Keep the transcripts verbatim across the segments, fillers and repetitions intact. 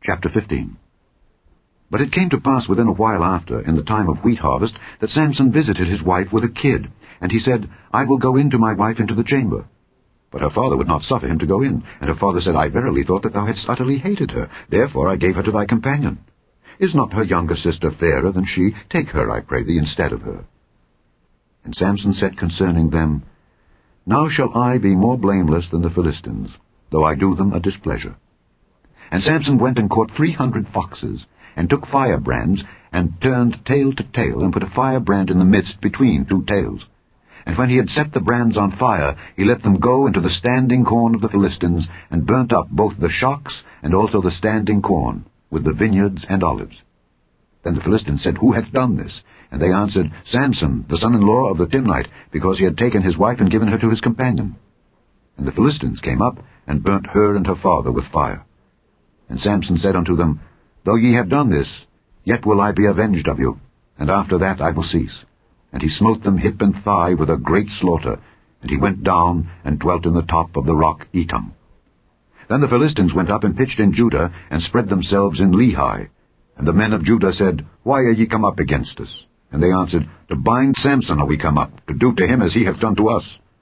Chapter fifteen. But it came to pass within a while after, in the time of wheat harvest, that Samson visited his wife with a kid, and he said, I will go in to my wife into the chamber. But her father would not suffer him to go in, and her father said, I verily thought that thou hadst utterly hated her, therefore I gave her to thy companion. Is not her younger sister fairer than she? Take her, I pray thee, instead of her. And Samson said concerning them, Now shall I be more blameless than the Philistines, though I do them a displeasure. And Samson went and caught three hundred foxes, and took firebrands, and turned tail to tail, and put a firebrand in the midst between two tails. And when he had set the brands on fire, he let them go into the standing corn of the Philistines, and burnt up both the shocks and also the standing corn, with the vineyards and olives. Then the Philistines said, Who hath done this? And they answered, Samson, the son-in-law of the Timnite, because he had taken his wife and given her to his companion. And the Philistines came up, and burnt her and her father with fire. And Samson said unto them, Though ye have done this, yet will I be avenged of you, and after that I will cease. And he smote them hip and thigh with a great slaughter, and he went down and dwelt in the top of the rock Etam. Then the Philistines went up and pitched in Judah, and spread themselves in Lehi. And the men of Judah said, Why are ye come up against us? And they answered, To bind Samson are we come up, to do to him as he hath done to us.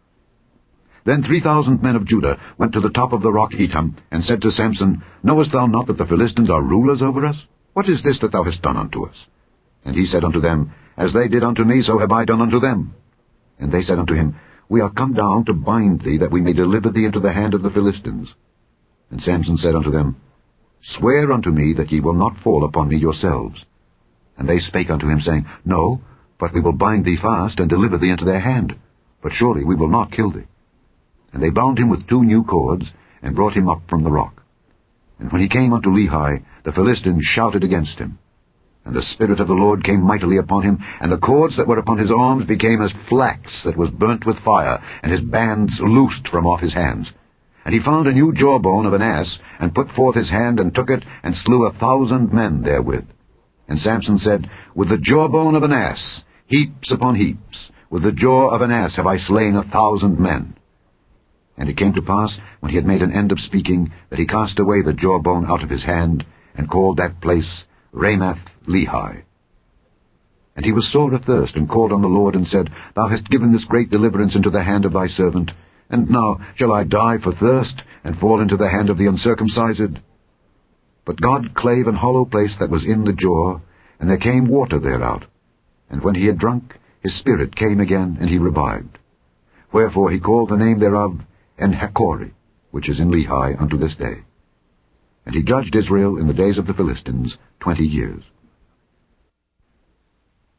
Then three thousand men of Judah went to the top of the rock Etam, and said to Samson, Knowest thou not that the Philistines are rulers over us? What is this that thou hast done unto us? And he said unto them, As they did unto me, so have I done unto them. And they said unto him, We are come down to bind thee, that we may deliver thee into the hand of the Philistines. And Samson said unto them, Swear unto me that ye will not fall upon me yourselves. And they spake unto him, saying, No, but we will bind thee fast, and deliver thee into their hand. But surely we will not kill thee. And they bound him with two new cords, and brought him up from the rock. And when he came unto Lehi, the Philistines shouted against him. And the Spirit of the Lord came mightily upon him, and the cords that were upon his arms became as flax that was burnt with fire, and his bands loosed from off his hands. And he found a new jawbone of an ass, and put forth his hand, and took it, and slew a thousand men therewith. And Samson said, With the jawbone of an ass, heaps upon heaps, with the jaw of an ass have I slain a thousand men. And it came to pass, when he had made an end of speaking, that he cast away the jawbone out of his hand, and called that place Ramath Lehi. And he was sore athirst, and called on the Lord, and said, Thou hast given this great deliverance into the hand of thy servant, and now shall I die for thirst, and fall into the hand of the uncircumcised? But God clave an hollow place that was in the jaw, and there came water thereout. And when he had drunk, his spirit came again, and he revived. Wherefore he called the name thereof En-hakkore, which is in Lehi unto this day. And he judged Israel in the days of the Philistines twenty years.